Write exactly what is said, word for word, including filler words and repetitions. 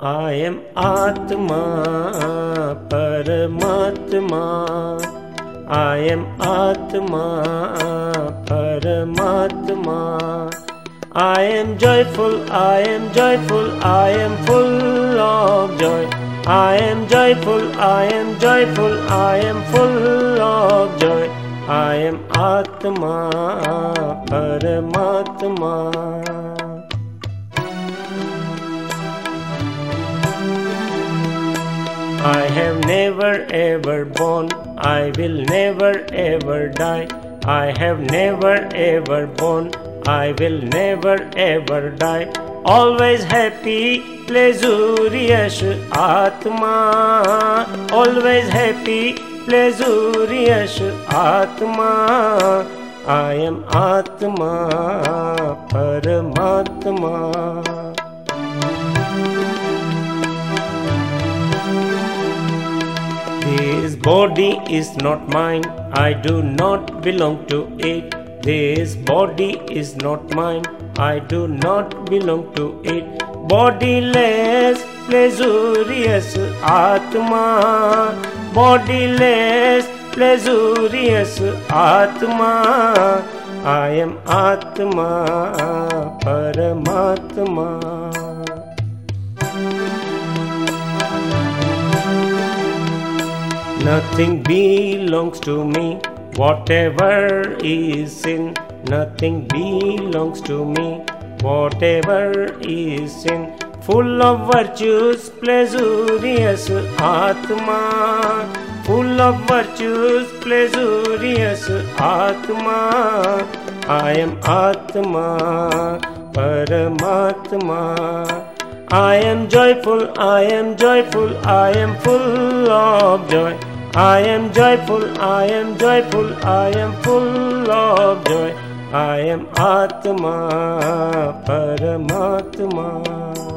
I am Atma, Paramatma. I am Atma, Paramatma. I am joyful, I am joyful, I am full of joy. I am joyful, I am joyful, I am full of joy. I am Atma, Paramatma. I have never ever born, I will never ever die. I have never ever born, I will never ever die. Always happy, pleasurious Atma. Always happy, pleasurious Atma. I am Atma, Paramatma. This body is not mine, I do not belong to it. This body is not mine, I do not belong to it. Bodiless, pleasurious Atma. Bodiless, pleasurious Atma. I am Atma, Paramatma. Nothing belongs to me, whatever is sin. Nothing belongs to me, whatever is sin. Full of virtues, pleasurious Atma. Full of virtues, pleasurious Atma. I am Atma, Paramatma. I am joyful, I am joyful, I am full of joy. I am joyful, I am joyful, I am full of joy. I am Atma, Paramatma.